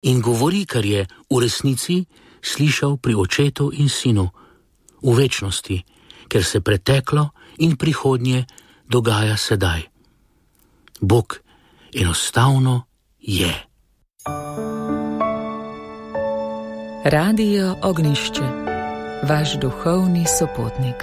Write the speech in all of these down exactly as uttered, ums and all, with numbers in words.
in govori, kar je v resnici slišal pri očetu in sinu v večnosti, ker se preteklo in prihodnje dogaja sedaj. Bog enostavno je. Radio Ognjišče, vaš duhovni sopotnik.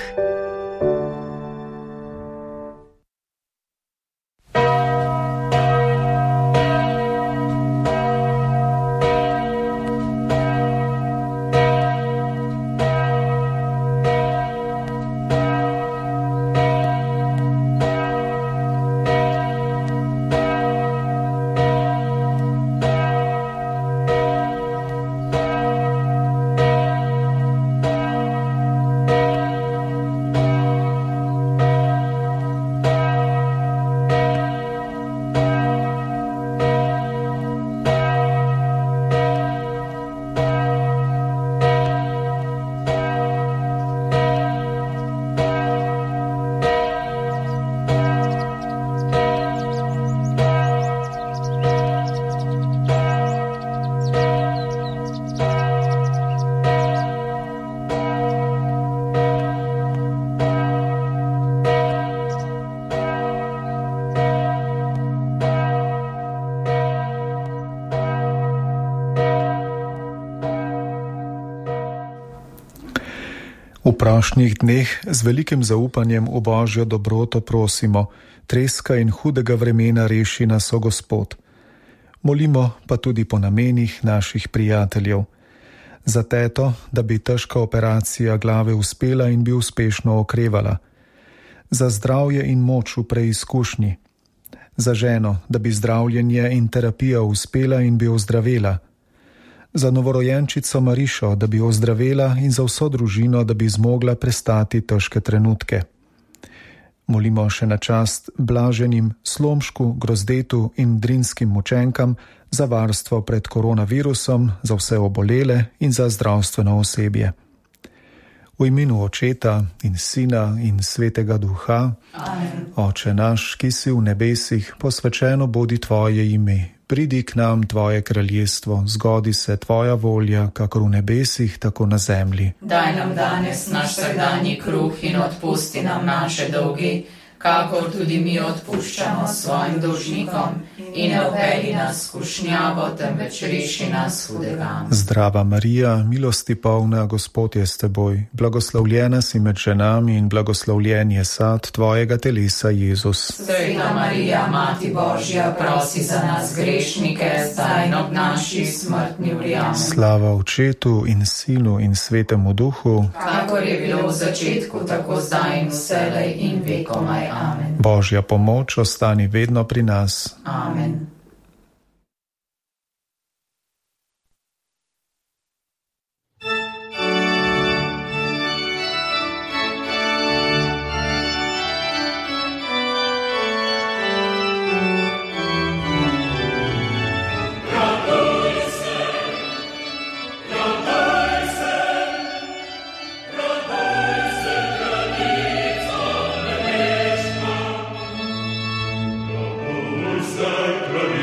V prašnjih dneh z velikim zaupanjem v Božjo dobroto prosimo, treska in hudega vremena reši nas, o Gospod. Molimo pa tudi po namenih naših prijateljev. Za teto, da bi težka operacija glave uspela in bi uspešno okrevala. Za zdravje in moč v preizkušnji. Za ženo, da bi zdravljenje in terapija uspela in bi ozdravela. Za novorojenčico Marišo, da bi ozdravela, in za vso družino, da bi zmogla prestati težke trenutke. Molimo še na čast Blaženim, Slomšku, Grozdetu in Drinskim mučenkam za varstvo pred koronavirusom, za vse obolele in za zdravstveno osebje. V imenu Očeta in Sina in Svetega Duha. Amen. Oče naš, ki si v nebesih, posvečeno bodi tvoje ime. Pridi k nam tvoje kraljestvo, zgodi se tvoja volja, kakor v nebesih, tako na zemlji. Daj nam danes naš vsakdanji kruh in odpusti nam naše dolgi, kakor tudi mi odpuščamo svojim dolžnikom, in ne vpelji nas v skušnjavo, temveč reši nas hudega. Zdrava Marija, milosti polna, Gospod je s teboj, blagoslovljena si med ženami in blagoslovljen je sad tvojega telesa, Jezus. Sveta Marija, Mati Božja, prosi za nas grešnike, zdaj in ob naši smrtni uri. Amen. Slava Očetu in Sinu in Svetemu Duhu, kakor je bilo v začetku, tako zdaj in vselej in vekomaj. Amen. Božja pomoč ostani vedno pri nas. Amen. Sacra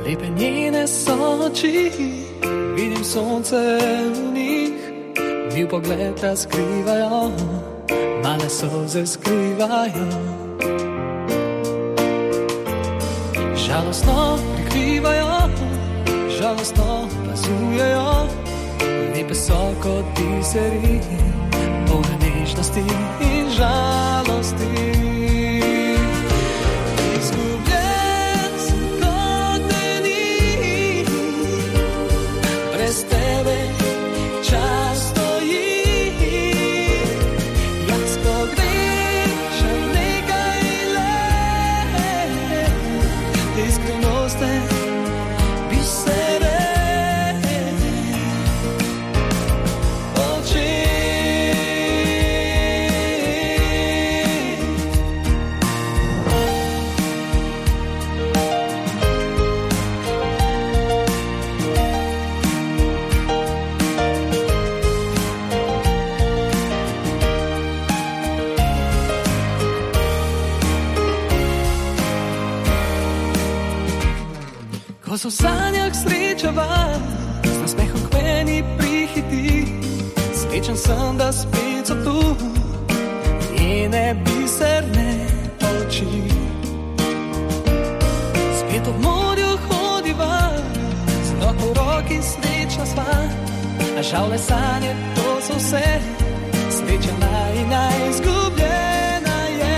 Lepe njene so oči, vidim sonce v njih, mil pogled razkrivajo, male solze skrivajo. Žalostno prikrivajo, žalostno opazujejo, lepe so kot biseri, polne nežnosti in žalosti. Ko so v sanjah srečava, z nasmehom k meni prihiti, srečen sem, da spet so tu njene biserne oči. Spet ob morju hodiva, z nog v roki srečna sva, a žal le sanje, to so vse, sreča naj najizgubljena je.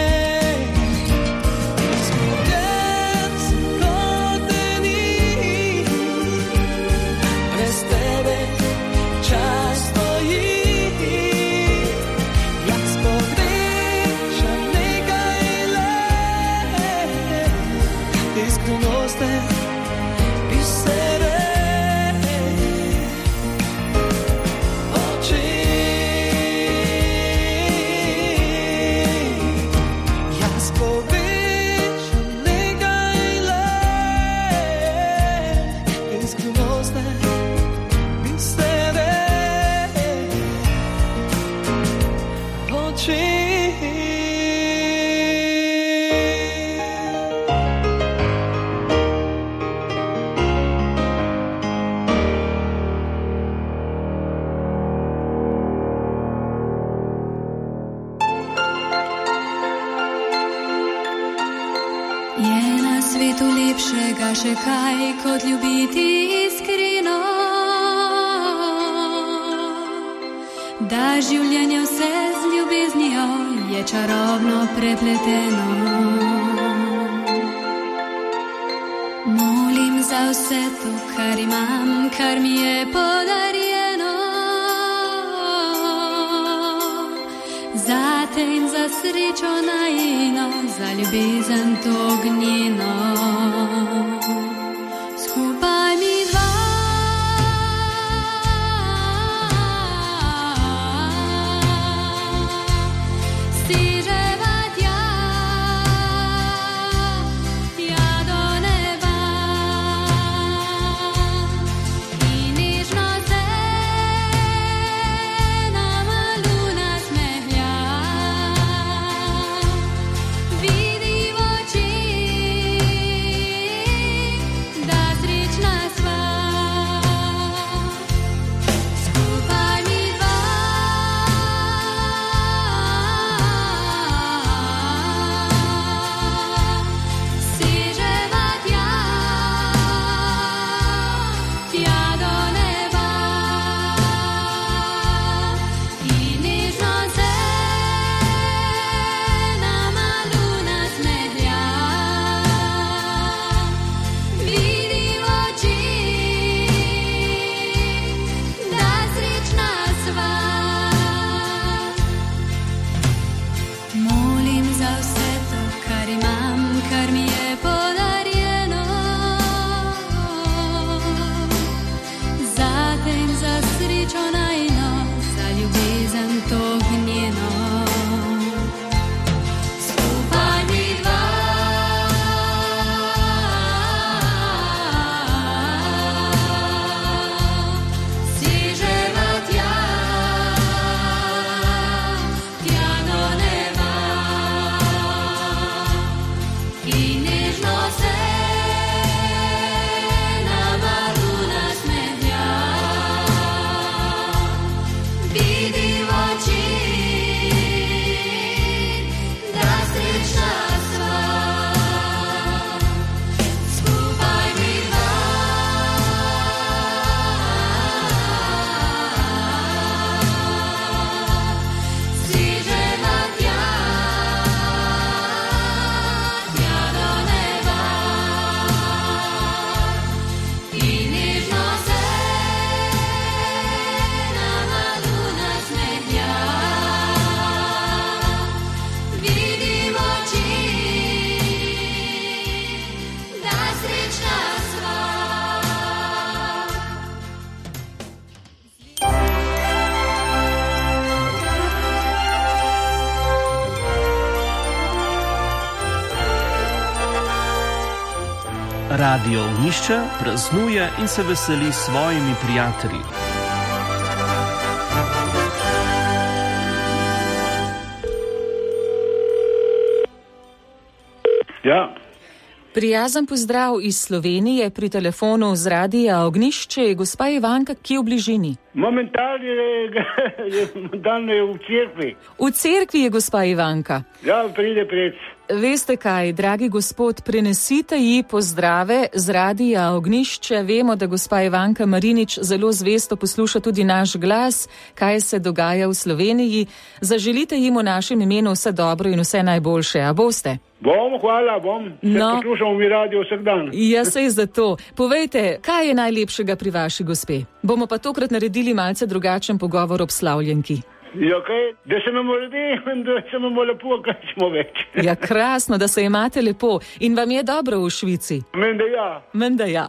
Še kaj kot ljubiti iskreno, da življenje vse z ljubeznijo je čarobno prepleteno. Molim za vse to, kar imam, kar mi je podarjeno, za te in za srečo najino, za ljubezen to gnjeno. Skupaj mi dva, stiževa tja, tja do neba, in nežno se nama luna smehlja, vidi v oči. Radio Ognjišče praznuje in se veseli s svojimi prijatelji. Ja. Prijazen pozdrav iz Slovenije, pri telefonu z Radia Ognjišče je gospa Ivanka, ki je v bližini. Momentalno je, je, je v cerkvi. V cerkvi je gospa Ivanka. Ja, pride pred. Veste kaj, dragi gospod, prenesite ji pozdrave z Radia Ognjišče. Vemo, da gospa Ivanka Marinič zelo zvesto posluša tudi naš glas, kaj se dogaja v Sloveniji. Zaželite jim v našem imenu vse dobro in vse najboljše, a boste? Bom, hvala, bom. Se no, poslušamo mi radio vsak dan. Ja, sej zato. Povejte, kaj je najlepšega pri vaši gospe? Bomo pa tokrat naredili malce drugačen pogovor ob slavljenki. Ja, kaj? Da se imamo ljudi, da se imamo lepo, kaj smo več. Ja, krasno, da se imate lepo. In vam je dobro v Švici? Menda ja. Menda ja.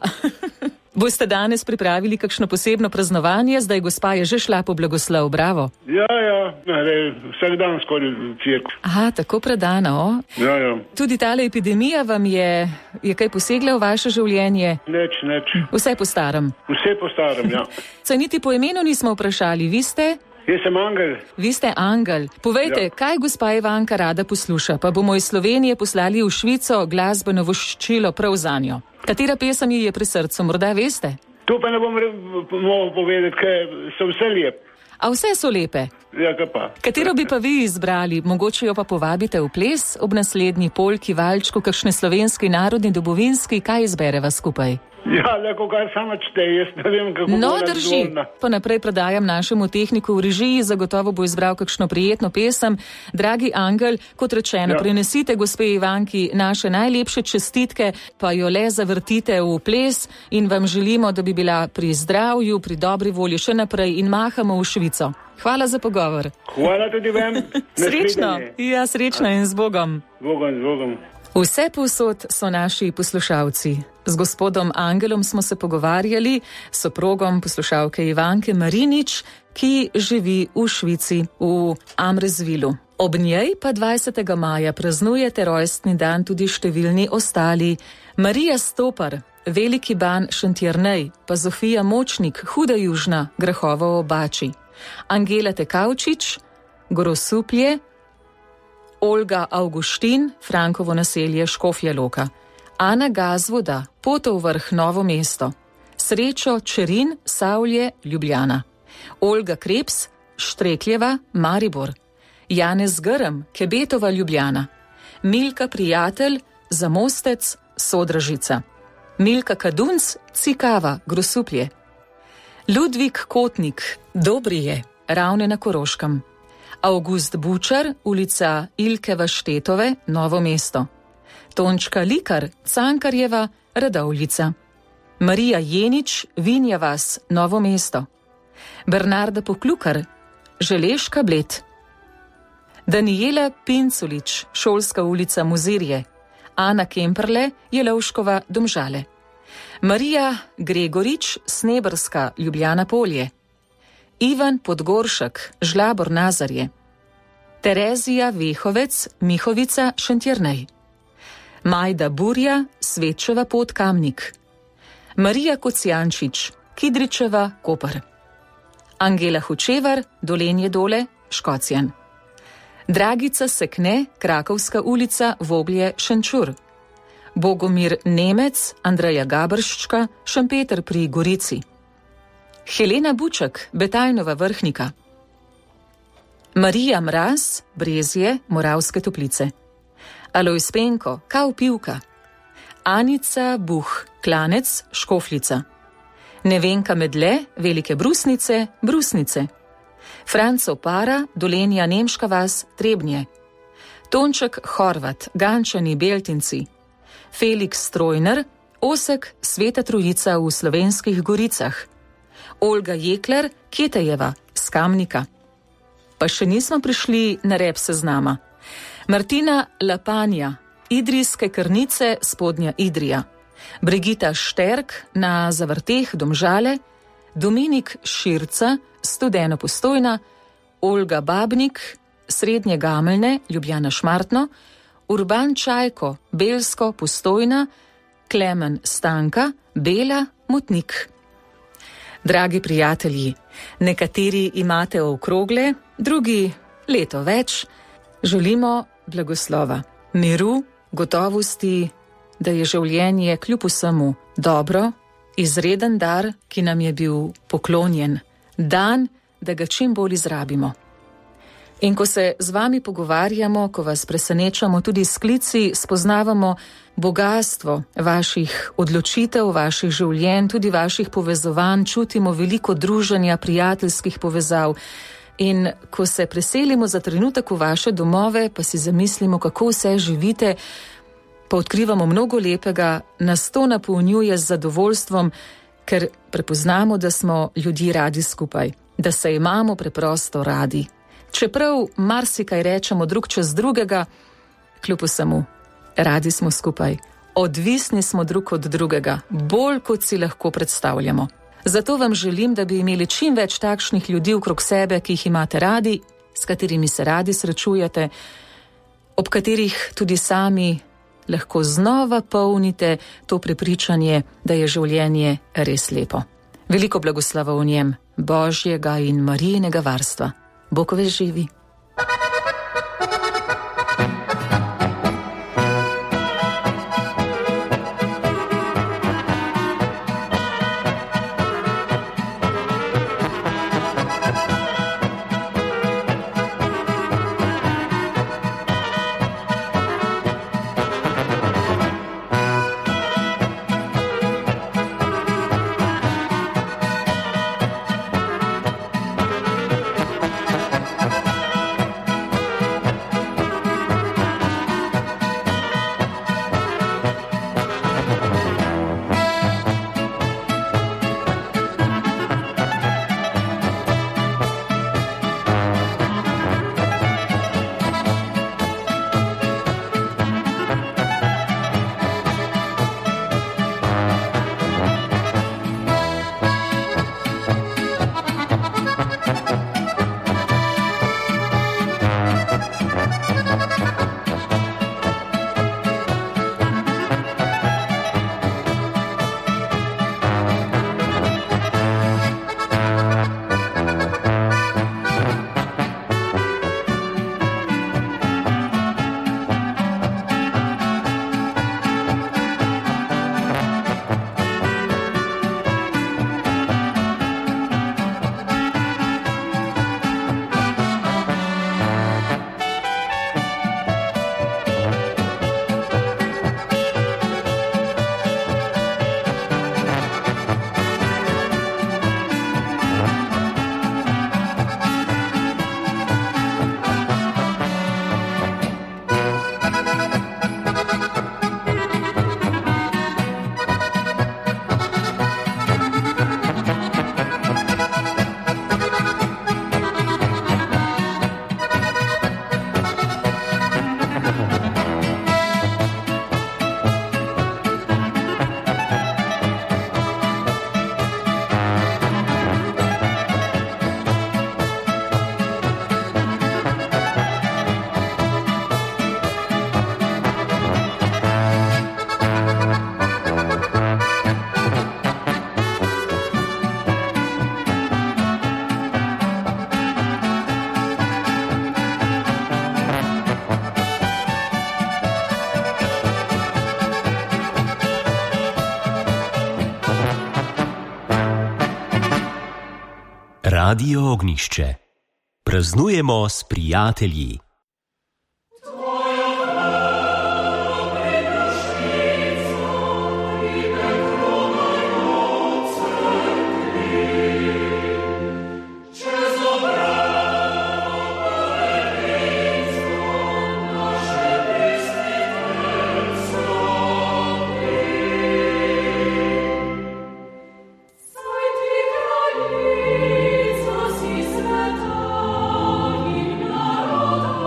Boste danes pripravili kakšno posebno praznovanje, zdaj gospa je že šla po blagoslov, bravo. Ja, ja, ne, vsak dan skoraj v cerkvu. Aha, tako predana, o? Ja, ja. Tudi tale epidemija vam je, je kaj posegla v vaše življenje? Neč, neč. Vse po starem? Vse po starem, ja. Saj niti po imenu nismo vprašali, vi ste? Jaz sem Angel. Vi ste Angel. Povejte, ja, kaj gospa Ivanka rada posluša, pa bomo iz Slovenije poslali v Švico glasbeno voščilo prav zanjo. Katera pesem ji je pri srcu, morda veste? Tu pa ne bom mogel povedati, ker so vse lep. A vse so lepe? Ja, kaj pa. Katero bi pa vi izbrali, mogoče jo pa povabite v ples ob naslednji polki, valčku, kakšne slovenski, narodni, domovinski, kaj izbereva skupaj? Ja, leko kaj sama čte, jaz ne vem, kako no, bo drži. Pa naprej predajam našemu tehniku v režiji, zagotovo bo izbral kakšno prijetno pesem. Dragi Angel, kot rečeno, ja, prenesite gospe Ivanki naše najlepše čestitke, pa jo le zavrtite v ples in vam želimo, da bi bila pri zdravju, pri dobri volji še naprej in mahamo v Švico. Hvala za pogovor. Hvala tudi vam. Srečno. Ja, srečno in z Bogom. Bogom, z Bogom. Vse povsod so naši poslušalci. Z gospodom Angelom smo se pogovarjali, soprogom poslušalke Ivanke Marinič, ki živi v Švici, v Amresvilu. Ob njej pa dvajsetega maja praznujete rojstni dan tudi številni ostali. Marija Stopar, Veliki ban Šentjernej, pa Zofija Močnik, Huda Južna, Grahovo obači. Angela Tekavčič, Grosuplje, Olga Avguštin, Frankovo naselje Škofja Loka. Ana Gazvoda, Potov vrh Novo mesto. Srečo Čerin, Savlje, Ljubljana. Olga Krebs, Štrekljeva, Maribor. Janez Grm, Kebetova, Ljubljana. Milka Prijatelj, Zamostec, Sodražica. Milka Kadunc, Cikava, Grosuplje. Ludvik Kotnik, Dobrije, Ravne na Koroškem. August Bučar, ulica Ilkeva Štetove, Novo mesto. Tončka Likar, Cankarjeva, Radovljica. Marija Jenič, Vinja vas, Novo mesto. Bernarda Poklukar, Želeška Bled. Daniela Pinculič, Šolska ulica Muzirje. Ana Kemperle, Jelovškova, Domžale. Marija Gregorič, Snebrska, Ljubljana Polje. Ivan Podgoršek, Žlabor Nazarje. Terezija Vehovec, Mihovica, Šentjernej. Majda Burja, Svečeva pot Kamnik. Marija Kocijančič, Kidričeva, Koper. Angela Hučevar, Dolenje dole, Škocjan. Dragica Sekne, Krakovska ulica, Voglje, Šenčur. Bogomir Nemec, Andreja Gabrščka, Šempeter pri Gorici. Helena Bučak, Betajnova Vrhnika. Marija Mraz, Brezje, Moravske Toplice. Alojz Penko, Kaupivka. Anica Buh, Klanec, Škofljica. Nevenka Medle, Velike Brusnice, Brusnice. Franco Para, Dolenja Nemška vas, Trebnje. Tonček Horvat, Gančani, Beltinci. Felix Strojner, Osek, Sveta Trojica v Slovenskih Goricah. Olga Jekler, Ketejeva, Skamnika. Pa še nismo prišli na rep seznama. Martina Lapanja, Idrijske Krnice, Spodnja Idrija. Brigita Šterk, na Zavrteh, Domžale. Dominik Širca, Studeno Postojna. Olga Babnik, Srednje Gameljne, Ljubljana Šmartno. Urban Čajko, Belsko, Postojna. Klemen Stanka, Bela Mutnik. Dragi prijatelji, nekateri imate okrogle, drugi leto več, želimo blagoslova, miru, gotovosti, da je življenje kljub vsemu dobro, izreden dar, ki nam je bil poklonjen, dan, da ga čim bolj izrabimo. In ko se z vami pogovarjamo, ko vas presenečamo tudi s klici, spoznavamo bogastvo vaših odločitev, vaših življenj, tudi vaših povezovanj, čutimo veliko druženja, prijateljskih povezav. In ko se preselimo za trenutek v vaše domove, pa si zamislimo, kako vse živite, pa odkrivamo mnogo lepega, nas to napolnjuje z zadovoljstvom, ker prepoznamo, da smo ljudje radi skupaj, da se imamo preprosto radi. Čeprav marsikaj rečemo drug čez drugega, kljub vsemu, radi smo skupaj, odvisni smo drug od drugega, bolj kot si lahko predstavljamo. Zato vam želim, da bi imeli čim več takšnih ljudi okrog sebe, ki jih imate radi, s katerimi se radi srečujete, ob katerih tudi sami lahko znova polnite to prepričanje, da je življenje res lepo. Veliko blagoslova v njem, Božjega in Marijinega varstva. Bog ve živi. Radio Ognjišče. Praznujemo s prijatelji. Thank you.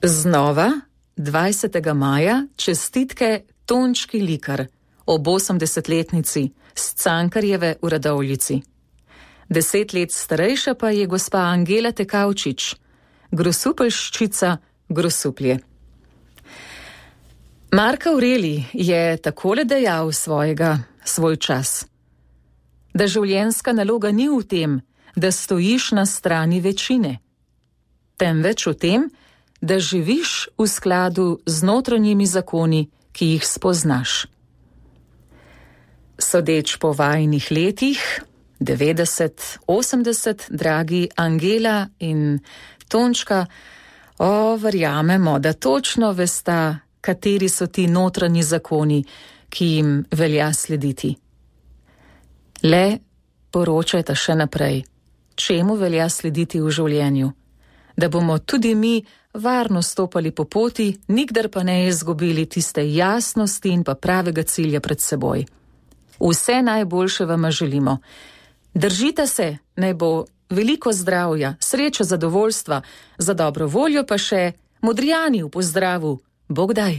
Znova, dvajsetega maja, čestitke Tončki Likar ob osemdesetletnici s Cankarjeve v Radovljici. Deset let starejša pa je gospa Angela Tekavčič, grosupeljščica Grosuplje. Mark Aurelij je takole dejal svojega, svoj čas, da življenjska naloga ni v tem, da stojiš na strani večine, temveč v tem, da živiš v skladu z notranjimi zakoni, ki jih spoznaš. Sodeč po vajinih letih, devetdeset, osemdeset, dragi Angela in Tončka, o, verjamemo, da točno vesta, kateri so ti notranji zakoni, ki jim velja slediti. Le poročajte še naprej, čemu velja slediti v življenju, da bomo tudi mi varno stopali po poti, nikdar pa ne izgubili tiste jasnosti in pa pravega cilja pred seboj. Vse najboljše vama želimo. Držite se, naj bo veliko zdravja, sreče, zadovoljstva, za dobro voljo pa še Modrijani v pozdravu. Bog daj.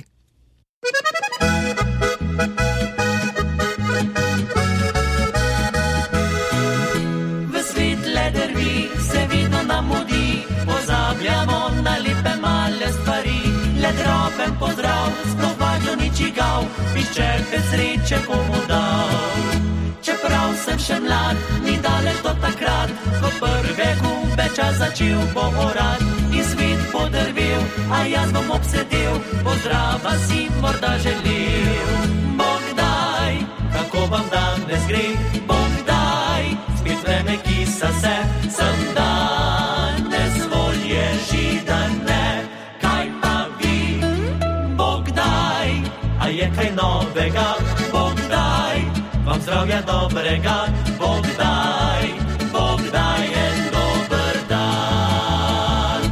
V svetle drvi se vidno nam mudi, pozabljamo na lepe male stvari. Le droben pozdrav, sploh važno ni čigav, piščerke sreče bomo dal. Čeprav sem še mlad, ni daleč do takrat, ko prve gumbe čas začel bo orat. In svet podrvel, a jaz bom obsedel, pozdrava si morda želel. Bog daj, kako vam danes gre, Bog daj, spet vreme kisa se, sem danes volje židane. Kaj pa vi, Bog daj, a je kaj novega, Bog daj, vam zdravja dobrega, Bog daj, Bog daj en dober dan.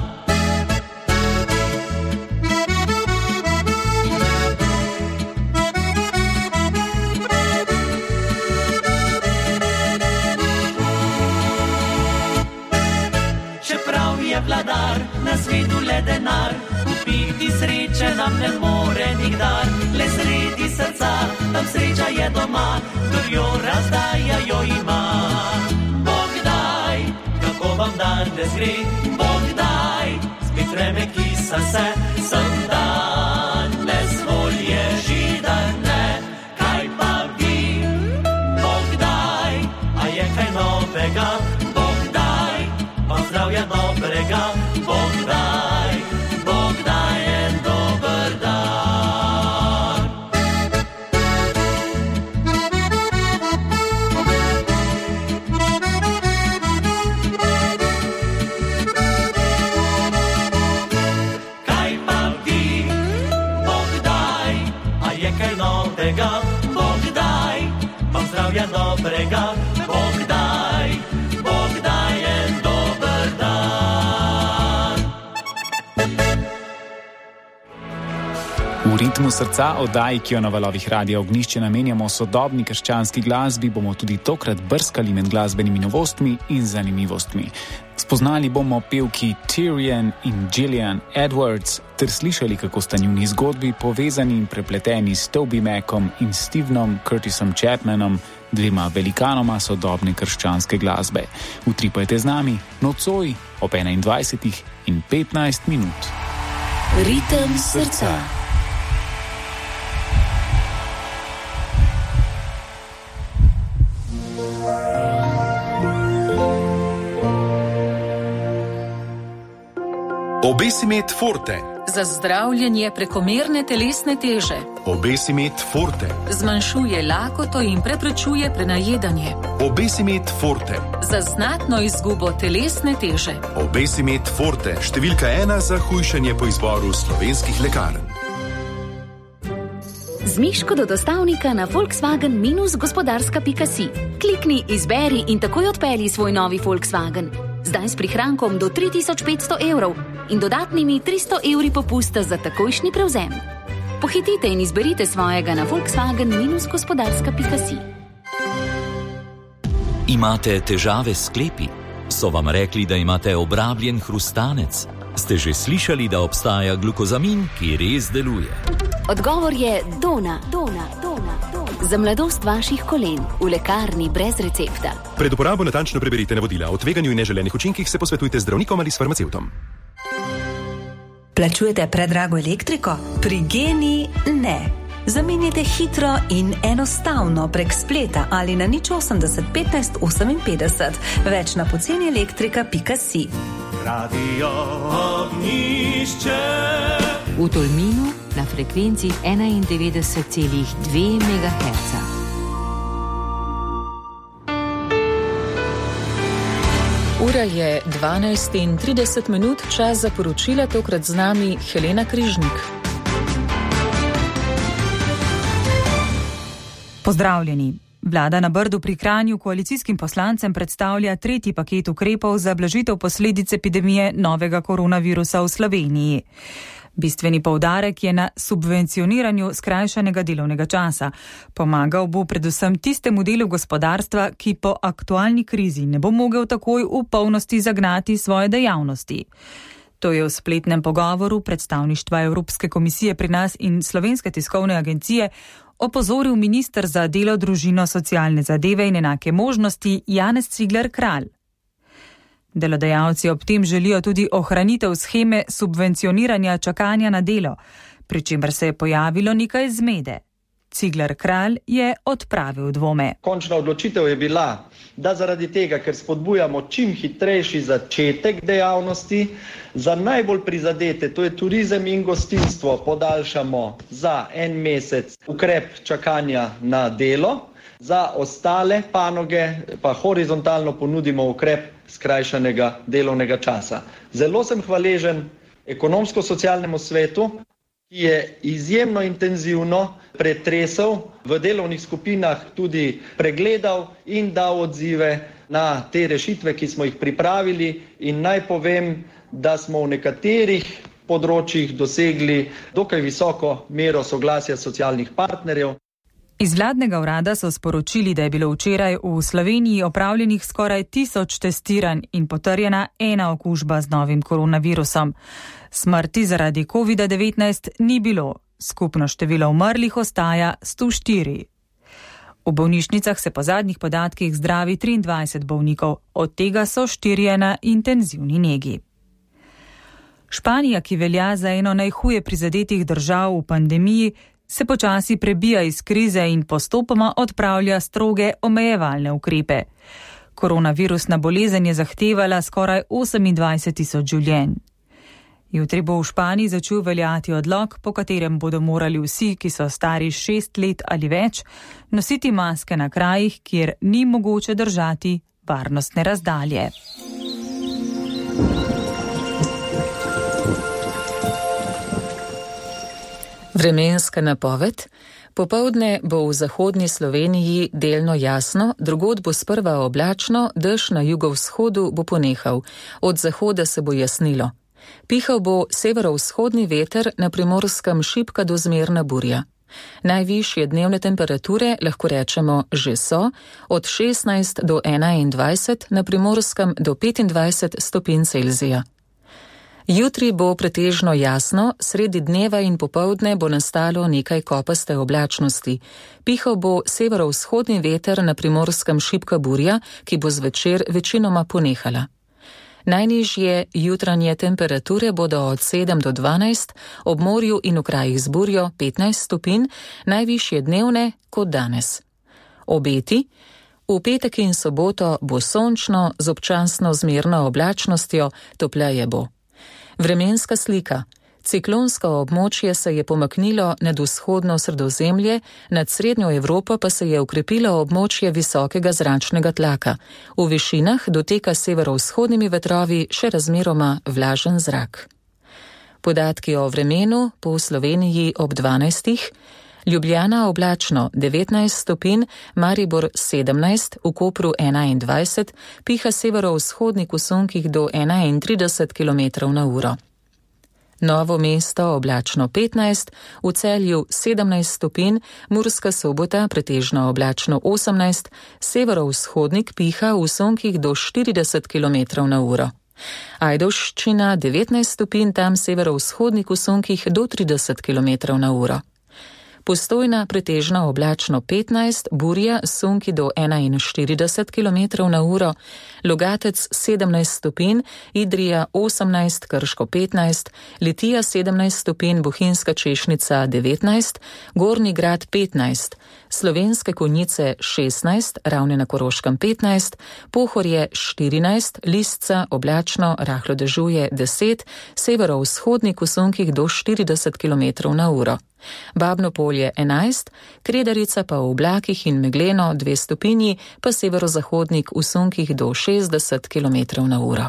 Čeprav je vladar na svetu le denar, kupiti sreče nam ne more nikdar. Le sredi srca, tam sreča je doma, kdor jo razdaja, jo ima. Bog daj, kako vam danes gre, Bog daj, spet vreme kisa se, sem danes volje židane. Kaj pa vi, Bog daj, a je kaj novega, Bog daj, vam zdravja dobrega, Bog daj, Bog daj en dober dan. Kaj pa vi, Bog daj, a je kaj novega, Bog daj, vam zdravja dobrega, Bog daj, Bog daj en dober dan. V ritmu srca oddaji, ki jo na valovih Radia Ognjišče namenjamo sodobni krščanski glasbi, bomo tudi tokrat brskali med glasbenimi novostmi in zanimivostmi. Spoznali bomo pevki Tyrion in Gillian Edwards ter slišali, kako sta njuni zgodbi povezani in prepleteni s Toby Mackom in Stevenom Curtisom Chapmanom, dvema velikanoma sodobne krščanske glasbe. Utripajte z nami nocoj ob enaindvajsetih in petnajst minut. Ritem srca. Obesimet Forte. Za zdravljenje prekomerne telesne teže. Obesimet Forte. Zmanjšuje lakoto in preprečuje prenajedanje. Obesimet Forte. Za znatno izgubo telesne teže. Obesimet Forte, številka ena za hujšanje po izboru slovenskih lekarn. Z Miško do dostavnika na Volkswagen minus gospodarska pika si. Klikni, izberi in takoj odpelji svoj novi Volkswagen. Zdaj s prihrankom do tri tisoč petsto evrov in dodatnimi tristo evri popusta za takojšnji prevzem. Pohitite in izberite svojega na Volkswagen minus gospodarska pika si. Imate težave s sklepi? So vam rekli, da imate obrabljen hrustanec? Ste že slišali, da obstaja glukozamin, ki res deluje? Odgovor je Dona, Dona, Dona, Dona. Za mladost vaših kolen v lekarni brez recepta. Pred uporabo natančno preberite navodila. O tveganju in neželenih učinkih se posvetujte z zdravnikom ali s farmacevtom. Plačujete predrago elektriko? Pri Geni ne. Zamenjajte hitro in enostavno prek spleta ali na nič osemdeset petnajst oseminpetdeset. Več na poceni elektrika pika si. Radio Ognišče. V Tolminu na frekvenci enaindevetdeset celih dve megaherca. Ura je dvanajst in trideset minut, čas za poročila, tokrat z nami Helena Križnik. Pozdravljeni. Vlada na Brdu pri Kranju koalicijskim poslancem predstavlja tretji paket ukrepov za blažitev posledic epidemije novega koronavirusa v Sloveniji. Bistveni poudarek je na subvencioniranju skrajšanega delovnega časa. Pomagal bo predvsem tistemu delu gospodarstva, ki po aktualni krizi ne bo mogel takoj v polnosti zagnati svoje dejavnosti. To je v spletnem pogovoru predstavništva Evropske komisije pri nas in Slovenske tiskovne agencije opozoril minister za delo, družino, socialne zadeve in enake možnosti Janez Cigler Kralj. Delodajalci ob tem želijo tudi ohranitev sheme subvencioniranja čakanja na delo, pri čemer se je pojavilo nekaj zmede. Cigler Kralj je odpravil dvome. Končna odločitev je bila, da zaradi tega, ker spodbujamo čim hitrejši začetek dejavnosti, za najbolj prizadete, to je turizem in gostinstvo, podaljšamo za en mesec ukrep čakanja na delo, za ostale panoge pa horizontalno ponudimo ukrep skrajšanega delovnega časa. Zelo sem hvaležen ekonomsko-socialnemu svetu, ki je izjemno intenzivno pretresel, v delovnih skupinah tudi pregledal in dal odzive na te rešitve, ki smo jih pripravili, in naj povem, da smo v nekaterih področjih dosegli dokaj visoko mero soglasja socialnih partnerjev. Iz vladnega urada so sporočili, da je bilo včeraj v Sloveniji opravljenih skoraj tisoč testiranj in potrjena ena okužba z novim koronavirusom. Smrti zaradi kovida devetnajst ni bilo, skupno število umrlih ostaja sto štiri. V bolnišnicah se po zadnjih podatkih zdravi triindvajset bolnikov, od tega so štirje na intenzivni negi. Španija, ki velja za eno najhuje prizadetih držav v pandemiji, se počasi prebija iz krize in postopoma odpravlja stroge omejevalne ukrepe. Koronavirusna bolezen je zahtevala skoraj osemindvajset tisoč življenj. Jutri bo v Španiji začel veljati odlok, po katerem bodo morali vsi, ki so stari šest let ali več, nositi maske na krajih, kjer ni mogoče držati varnostne razdalje. Vremenska napoved. Popoldne bo v zahodni Sloveniji delno jasno, drugod bo sprva oblačno, dež na jugovzhodu bo ponehal, od zahoda se bo jasnilo. Pihal bo severovzhodni veter, na Primorskem šibka do zmerna burja. Najvišje dnevne temperature lahko rečemo že so, od šestnajst do enaindvajset, na Primorskem do petindvajset stopinj Celzija. Jutri bo pretežno jasno, sredi dneva in popoldne bo nastalo nekaj kopaste oblačnosti. Pihal bo severovzhodni veter, na Primorskem šibka burja, ki bo zvečer večinoma ponehala. Najnižje jutranje temperature bodo od sedem do dvanajst, ob morju in v krajih z burjo petnajst stopinj, najvišje dnevne kot danes. Obeti. V petek in soboto bo sončno, z občasno zmerno oblačnostjo, topleje bo. Vremenska slika. Ciklonsko območje se je pomaknilo nad vzhodno Sredozemlje, nad srednjo Evropo pa se je ukrepilo območje visokega zračnega tlaka. V višinah doteka severovzhodnimi vetrovi še razmeroma vlažen zrak. Podatki o vremenu po Sloveniji ob dvanajstih. Ljubljana oblačno devetnajst stopinj, Maribor sedemnajst, v Kopru enaindvajset, piha severovzhodnik v sunkih do enaintrideset kilometrov na uro. Novo mesto oblačno petnajst, v Celju sedemnajst stopinj, Murska Sobota pretežno oblačno osemnajst, severovzhodnik piha v sunkih do štirideset kilometrov na uro. Ajdovščina devetnajst stopinj, tam severovzhodnik v sunkih do trideset kilometrov na uro. Postojna pretežno oblačno petnajst, Burja sunki do enainštirideset kilometrov na uro, Logatec sedemnajst stopinj, Idrija osemnajst, Krško petnajst, Litija sedemnajst stopinj, Bohinjska Češnica devetnajst, Gornji Grad petnajst, Slovenske Konjice šestnajst, Ravne na Koroškem petnajst, Pohorje štirinajst, Lisca oblačno, rahlo dežuje deset, severovzhodnik v sunkih do štirideset kilometrov na uro. Babno Polje enajst, Kredarica pa v oblakih in megleno dve stopinji, pa severozahodnik v sunkih do šestdeset kilometrov na uro.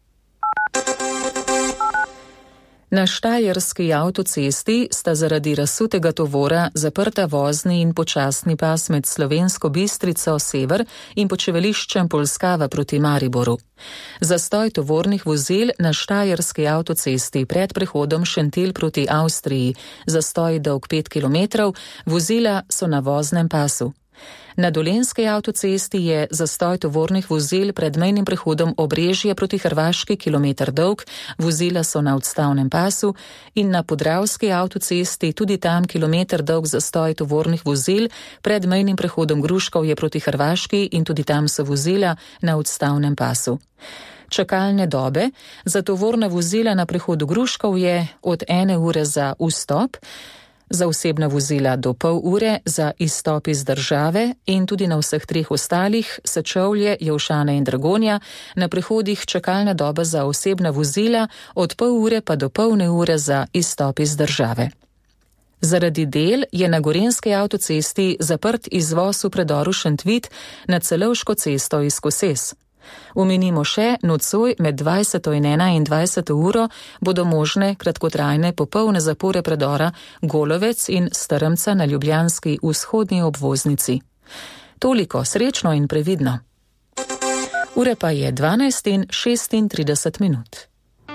Na štajerski avtocesti sta zaradi razsutega tovora zaprta vozni in počasni pas med Slovensko Bistrico sever in počevališčem Polskava proti Mariboru. Zastoj tovornih vozil na štajerski avtocesti pred prehodom Šentilj proti Avstriji, zastoj dolg pet kilometrov, vozila so na voznem pasu. Na dolenski avtocesti je zastoj tovornih vozil pred mejnim prehodom Obrežje proti Hrvaški kilometer dolg, vozila so na odstavnem pasu, in na podravski avtocesti tudi tam kilometer dolg zastoj tovornih vozil pred mejnim prehodom Gruškovje proti Hrvaški in tudi tam so vozila na odstavnem pasu. Čakalne dobe za tovorna vozila na prehodu Gruškovje od ene ure za vstop, za osebna vozila do pol ure za izstop iz države in tudi na vseh treh ostalih, Sečovlje, Jelšane in Dragonja, na prehodih čakalna doba za osebna vozila od pol ure pa do polne ure za izstop iz države. Zaradi del je na gorenski avtocesti zaprt izvoz v predoru Šentvit na Celovško cesto iz Koses. Omenimo še, nocoj med dvajseto in enaindvajseto uro bodo možne kratkotrajne popolne zapore predora Golovec in Strmca na ljubljanski vzhodni obvoznici. Toliko, srečno in previdno. Ure pa je dvanajst in šestintrideset minut.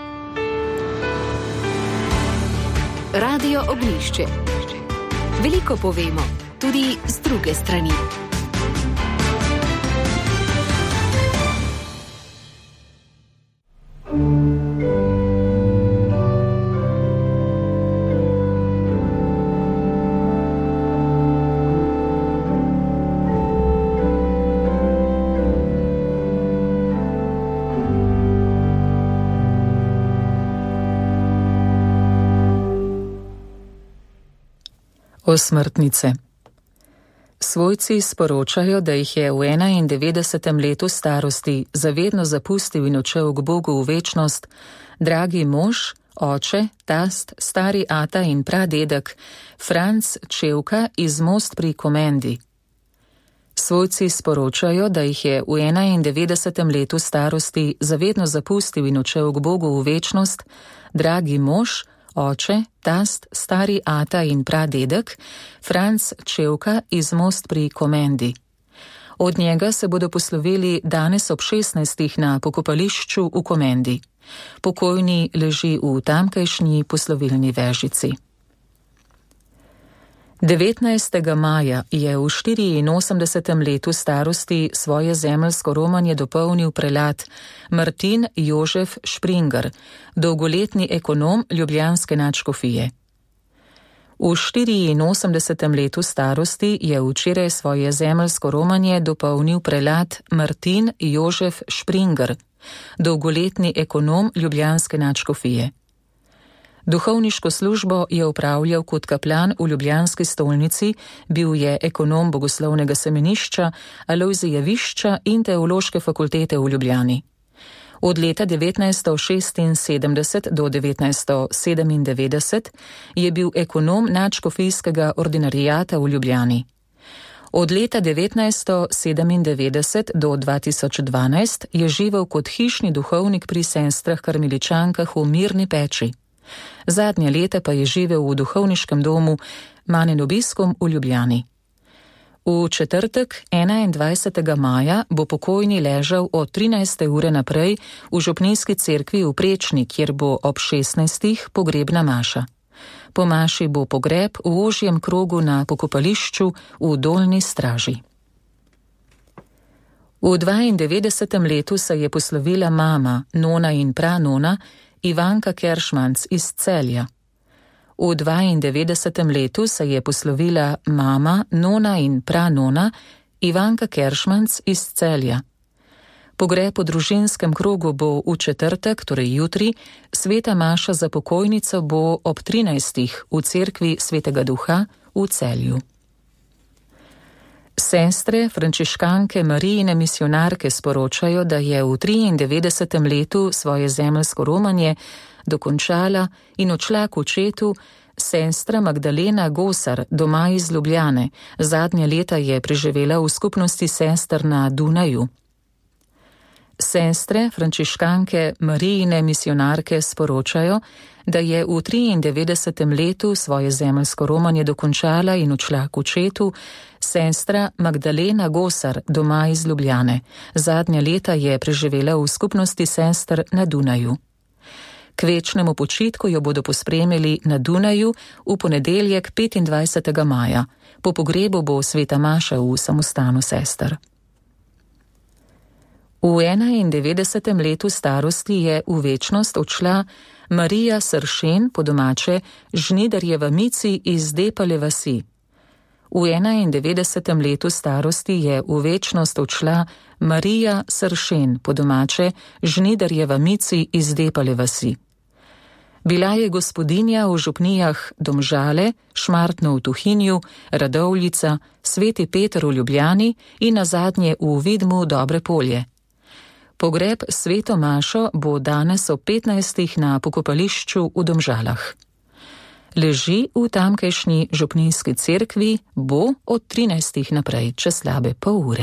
Radio Ognjišče. Veliko povemo, tudi z druge strani. Osmrtnice. Svojci sporočajo, da jih je v enaindevetdesetem letu starosti zavedno zapustil in odšel k Bogu v večnost dragi mož, oče, tast, stari ata in pradedek Franc Čevka iz Most pri Komendi. Svojci sporočajo, da jih je v enaindevetdesetem letu starosti zavedno zapustil in odšel k Bogu v večnost dragi mož, oče, tast, stari ata in pradedek Franc Čevka iz Most pri Komendi. Od njega se bodo poslovili danes ob šestnajstih na pokopališču v Komendi. Pokojni leži v tamkajšnji poslovilni vežici. devetnajstega maja je v štiriinosemdesetem letu starosti svoje zemeljsko romanje dopolnil prelat Martin Jožef Špringer, dolgoletni ekonom ljubljanske nadškofije. V štiriinosemdesetem letu starosti je včeraj svoje zemeljsko romanje dopolnil prelat Martin Jožef Špringer, dolgoletni ekonom ljubljanske nadškofije. Duhovniško službo je opravljal kot kaplan v ljubljanski stolnici, bil je ekonom bogoslovnega semenišča, Alojzijevišča in teološke fakultete v Ljubljani. Od leta devetnajststo šestinsedemdeset do devetnajststo sedemindevetdeset je bil ekonom nadškofijskega ordinarijata v Ljubljani. Od leta devetnajststo sedemindevetdeset do dva tisoč dvanajst je živel kot hišni duhovnik pri sestrah karmeličankah v Mirni Peči. Zadnje leta pa je živel v duhovniškem domu Manenobiskom v Ljubljani. V četrtek, enaindvajsetega maja, bo pokojni ležal od trinajste ure naprej v župnijski cerkvi v Prečni, kjer bo ob šestnajstih pogrebna maša. Po maši bo pogreb v ožjem krogu na pokopališču v Dolni Straži. V dvaindevetdesetem letu se je poslovila mama, nona in pranona Ivanka Keršmanc iz Celja. V dvaindevetdesetem letu se je poslovila mama, nona in pranona Ivanka Keršmanc iz Celja. Pogreb v družinskem krogu bo v četrtek, torej jutri, sveta maša za pokojnico bo ob trinajstih v cerkvi Svetega Duha v Celju. Sestre frančiškanke Marijine misionarke sporočajo, da je v triindevetdesetem letu svoje zemeljsko romanje dokončala in odšla k očetu sestra Magdalena Gosar, doma iz Ljubljane. Zadnja leta je preživela v skupnosti sester na Dunaju. Sestre frančiškanke Marijine misionarke sporočajo, da je v triindevetdesetem letu svoje zemeljsko romanje dokončala in odšla k očetu sestra Magdalena Gosar, doma iz Ljubljane. Zadnja leta je preživela v skupnosti sester na Dunaju. K večnemu počitku jo bodo pospremili na Dunaju v ponedeljek petindvajsetega maja. Po pogrebu bo sveta maša v samostanu sester. V enaindevetdesetem letu starosti je v večnost odšla Marija Sršen, po domače Žnidarjeva Mici iz Depale vasi. V enaindevetdesetem letu starosti je v večnost odšla Marija Sršen, po domače Žnidarjeva Mici iz Depale vasi. Bila je gospodinja v župnijah Domžale, Šmartno v Tuhinju, Radovljica, Sveti Peter v Ljubljani in nazadnje v Vidmu Dobre Polje. Pogreb sveto mašo bo danes ob petnajstih na pokopališču v Domžalah. Leži v tamkajšnji župnijski cerkvi, bo od trinajstih naprej čez slabe pol ure.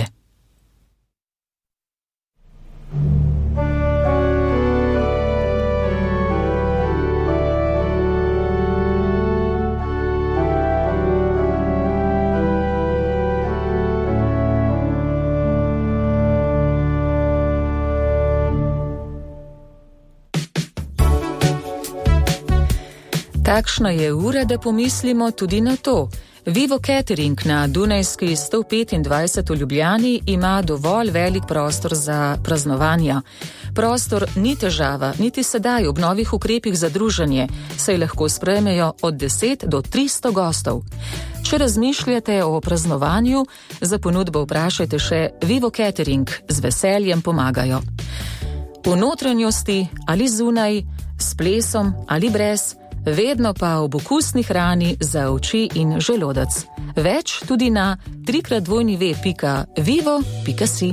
Takšna je ura, da pomislimo tudi na to. Vivo Catering na Dunajski sto petindvajset v Ljubljani ima dovolj velik prostor za praznovanja. Prostor ni težava, niti sedaj ob novih ukrepih za druženje, saj lahko sprejmejo od deset do tristo gostov. Če razmišljate o praznovanju, za ponudbo vprašajte še Vivo Catering, z veseljem pomagajo. V notranjosti ali zunaj, s plesom ali brez, vedno pa ob okusni hrani za oči in želodec. Več tudi na trikrat dvojni ve pika vivo pika si.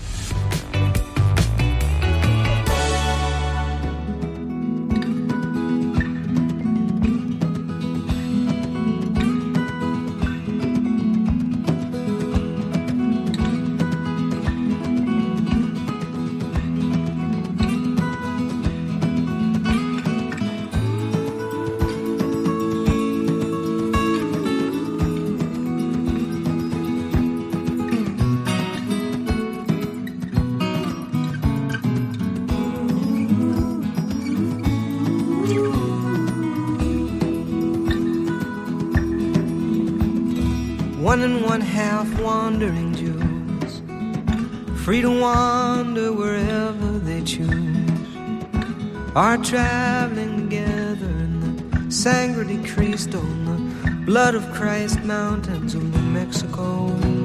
One and one half wandering Jews, free to wander wherever they choose, are traveling together in the sangre de Cristo, in the blood of Christ mountains of New Mexico.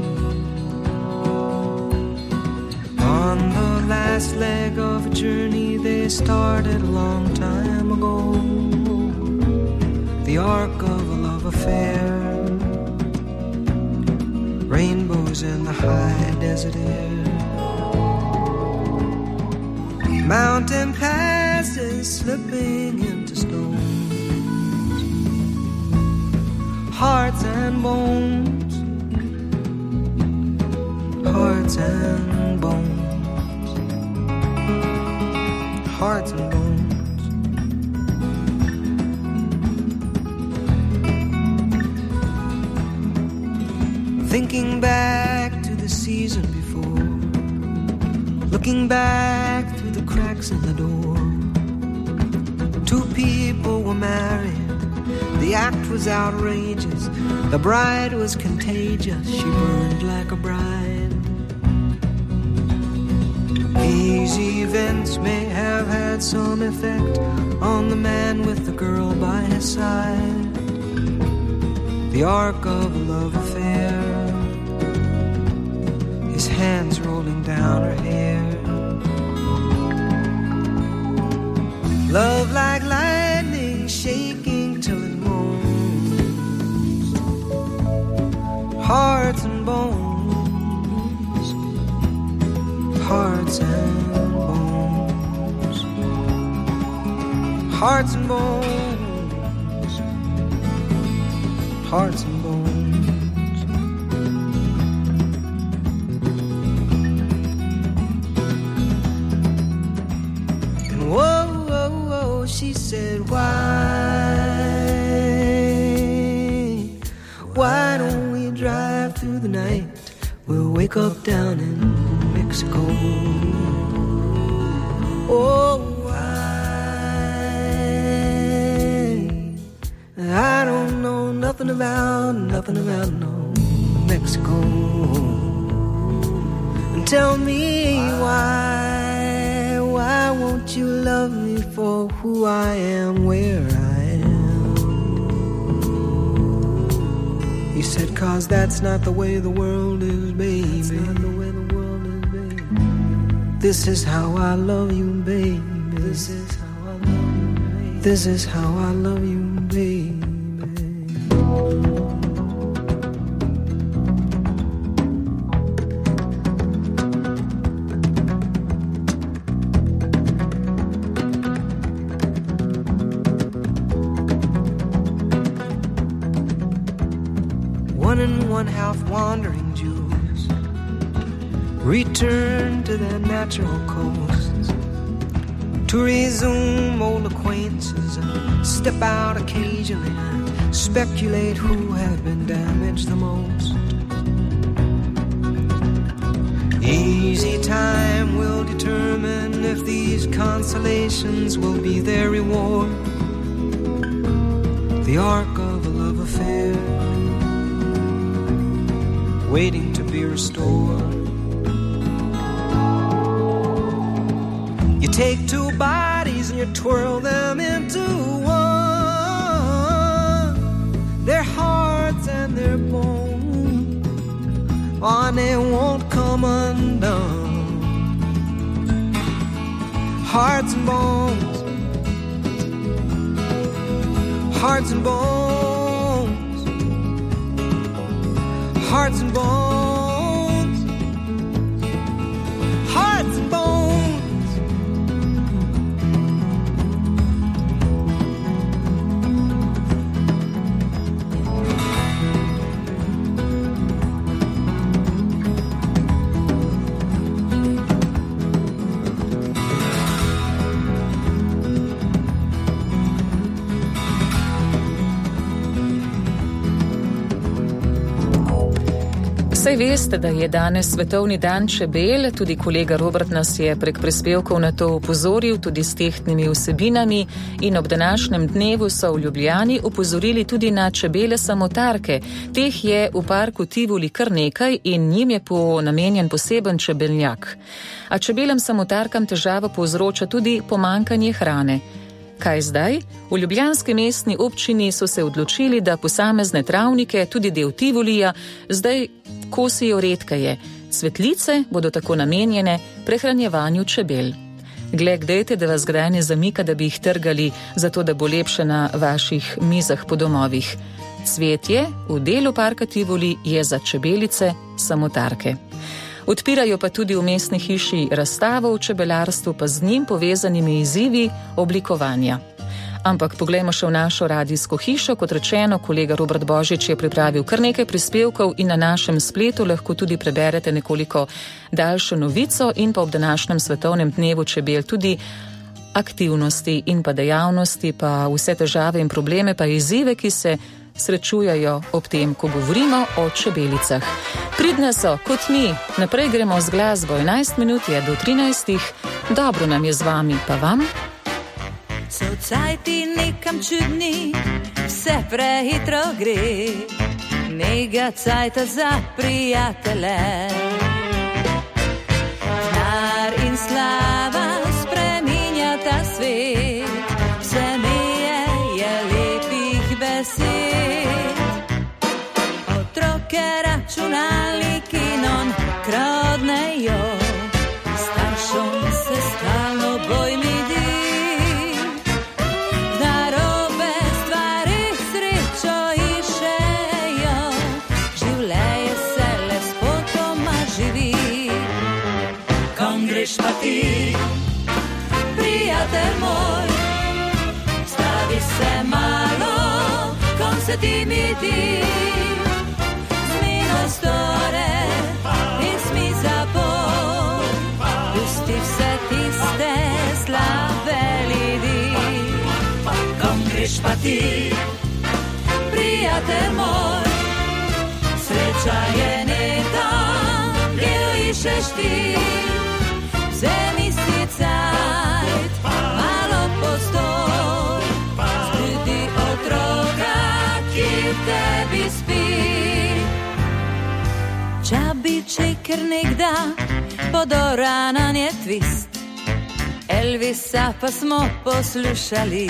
On the last leg of a journey they started a long time ago, the arc of a love affair, rainbows in the high desert air, mountain passes slipping into stones, hearts and bones, hearts and bones, hearts and bones. Thinking back to the season before, looking back through the cracks in the door. Two people were married, the act was outrageous, the bride was contagious, she burned like a bride. These events may have had some effect on the man with the girl by his side. The arc of a love affair, his hands rolling down her hair. Love like lightning shaking till it moans. Hearts and bones, hearts and bones, hearts and bones, hearts and bones. And whoa, whoa, whoa, she said, why, why don't we drive through the night? We'll wake up down in Mexico. Oh, I don't know nothing about, nothing about no Mexico. And tell me why, why won't you love me for who I am, where I am? He said, cause that's not the way the world is, baby. That's not the way the world is, baby. This is how I love you, baby. This is how I love you, baby. This is how I love you, baby. One and one half wandering Jews return to their natural coasts to resume old acquaintances and step out occasionally and speculate who have been damaged the most. Easy time will determine if these consolations will be their reward. The arc of a love affair waiting to be restored. You take two bodies and you twirl them into one. Their hearts and their bones, oh, they won't come undone. Hearts and bones, hearts and bones, hearts and bones, hearts and bones. Saj veste, da je danes svetovni dan čebel, tudi kolega Robert nas je prek prispevkov na to upozoril, tudi s tehtnimi vsebinami, in ob današnjem dnevu so v Ljubljani upozorili tudi na čebele samotarke. Teh je v parku Tivoli kar nekaj in njim je po namenjen poseben čebeljak. A čebelam samotarkam težavo povzroča tudi pomankanje hrane. Kaj zdaj? V ljubljanski mestni občini so se odločili, da posamezne travnike, tudi del Tivolija, zdaj kosijo redkeje. Svetlice bodo tako namenjene prehranjevanju čebel. Glej, gledajte, da vas kdaj ne zamika, da bi jih trgali, zato da bo lepše na vaših mizah po domovih. Cvetje v delu parka Tivoli je za čebelice samotarke. Odpirajo pa tudi v mestni hiši razstavo v čebelarstvu, pa z njim povezanimi izzivi oblikovanja. Ampak poglejmo še v našo radijsko hišo. Kot rečeno, kolega Robert Božič je pripravil kar nekaj prispevkov in na našem spletu lahko tudi preberete nekoliko daljšo novico in pa ob današnjem svetovnem dnevu čebel tudi aktivnosti in pa dejavnosti, pa vse težave in probleme, pa izzive, ki se srečujejo ob tem, ko govorimo o čebelicah. Pridne so, kot mi. Naprej gremo z glasbo. enajst minut je do trinajstih. Dobro nam je z vami, pa vam? So cajti nekam čudni, vse prehitro gre, nega cajta za prijatele. Znar in sl greš pa ti, prijatelj moj, stavi se malo, kon se ti mi di, zmino store in smi zapoj, pusti vse tiste slabe ljudi. Kon greš pa ti, prijatelj moj, sreča je ne tam, gdje jo išeš ti, vzemi si cajt, malo postoj, zbudi otroka, ki v tebi spi. Čabiček nekda, podoranan je twist, Elvisa pa smo poslušali.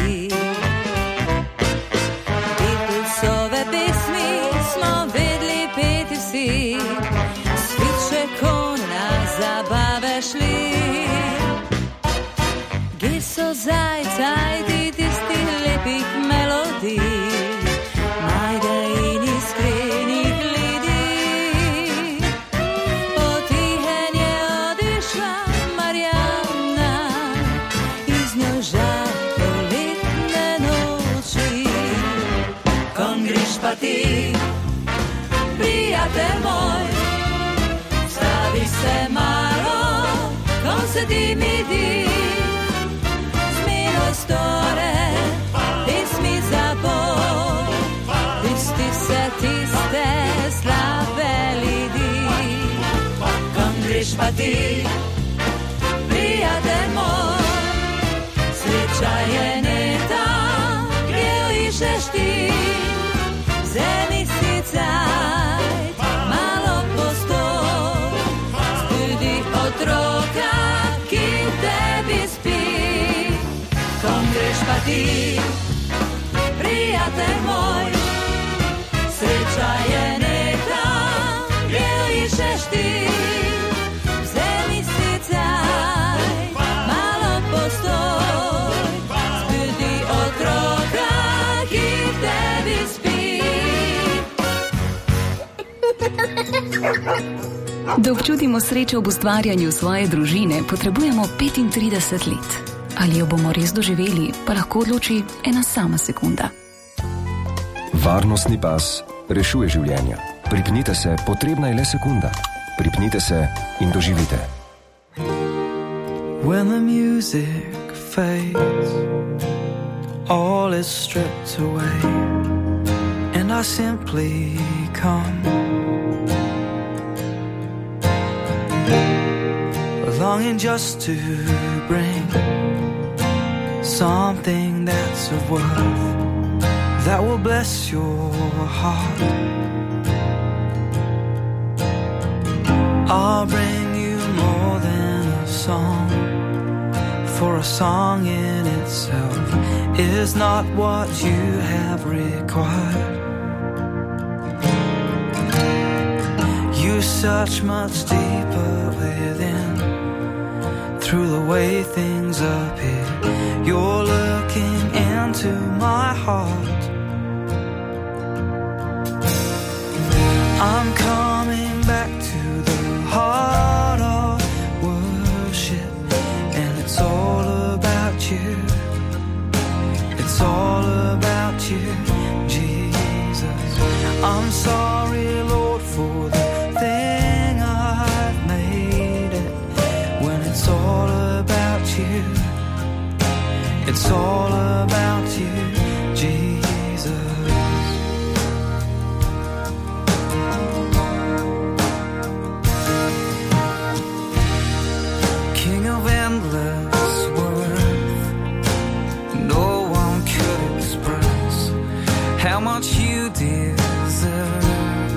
Beatlesove pesmi smo vedli peti vsi, sviče ko na zabave šli. Gdje so zajcajti tistih lepih melodij, najde in iskrenih ljudi. Potihen je odišla Marjana, iz njo žal poletne noči. Kon greš pa ti, prijatelj moj, stavi se malo, kon se ti mi di, zmino store in smi zapoj, pusti se tiste slabe ljudi. Kon greš pa ti, prijatelj moj, sreča je ne tam, gdje jo išeš ti, vzemi si cajt, malo postoj, zbudi otroka, ki v tebi spi. Kon greš pa ti, prijatelj moj, sreča je ne tam, gdje jo išeš ti, vzemi si cajt, malo postoj, zbudi otroka, ki v tebi spi. Da občutimo srečo ob ustvarjanju svoje družine, potrebujemo petintrideset let. Ali jo bomo res doživeli, pa lahko odloči ena sama sekunda. Varnostni pas rešuje življenja. Pripnite se, potrebna je le sekunda. Pripnite se in doživite. When the music fades, all is stripped away, and I simply come, longing just to bring something that's of worth, that will bless your heart. I'll bring you more than a song, for a song in itself is not what you have required. You search much deeper within, through the way things appear. You're looking into my heart. I'm coming back to the heart of worship, and it's all about you. It's all about you, Jesus. I'm sorry, Lord, for the thing I've made it, when it's all about you. It's all about you, Jesus. King of endless worth, no one could express how much you deserve.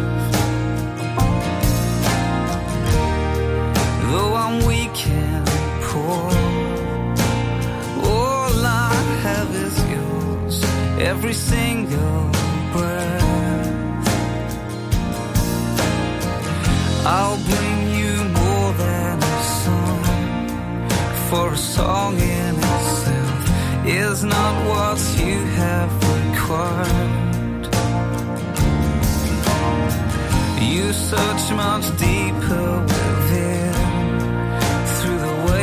Though I'm weak and poor, all I have is yours, every single breath. I'll bring you more than a song, for a song in itself is not what you have required. You search much deeper within, through the way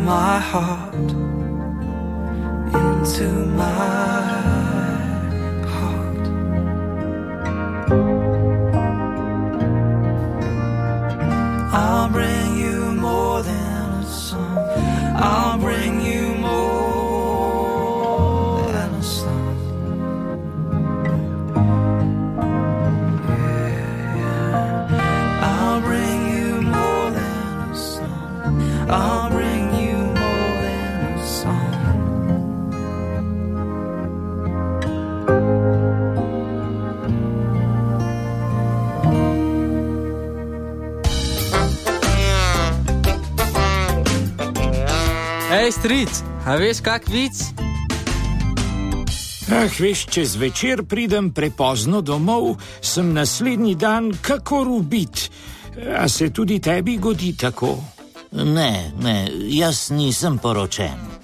my heart, into my heart. I'll bring you more than a song. I'll bring you more than a song. Yeah, yeah. I'll bring you more than a song. I'll bring you more than a song. Hej, stric, a veš kak vic? Ah, veš, čez večer pridem prepozno domov, sem naslednji dan kakor ubit. A se tudi tebi godi tako? Ne, ne, jaz nisem poročen.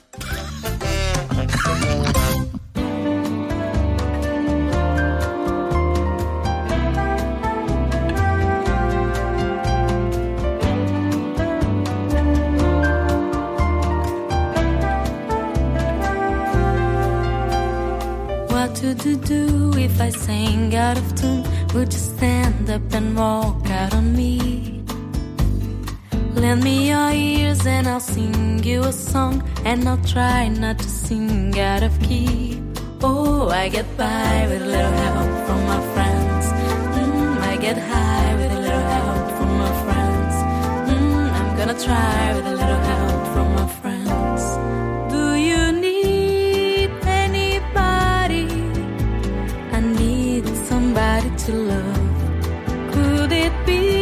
What would you do if I sang out of tune? Would you stand up and walk out on me? Lend me your ears and I'll sing you a song, and I'll try not to sing out of key. Oh, I get by with a little help from my friends. Mm, I get high with a little help from my friends. Mm, I'm gonna try with a little help from my friends. Do you need anybody? I need somebody to love. Could it be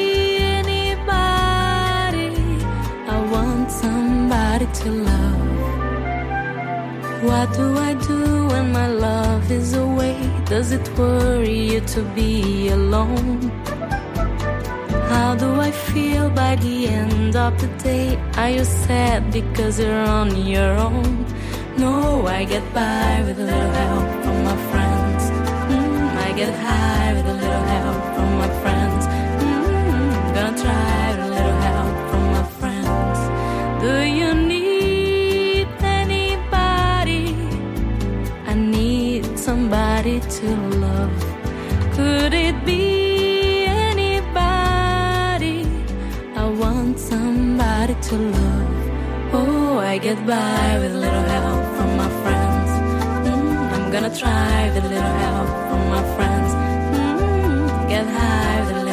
to love? What do I do when my love is away? Does it worry you to be alone? How do I feel by the end of the day? Are you sad because you're on your own? No, I get by with a little help from my friends. Mm, I get high with a little help from my friends. Mm, I'm gonna try with a little help from my friends. Do you need anybody? I need somebody to love. Could it be anybody? I want somebody to love. Oh, I get by with a little help from my friends. Mm, I'm gonna try with a little help from my friends. Mm, get high with a little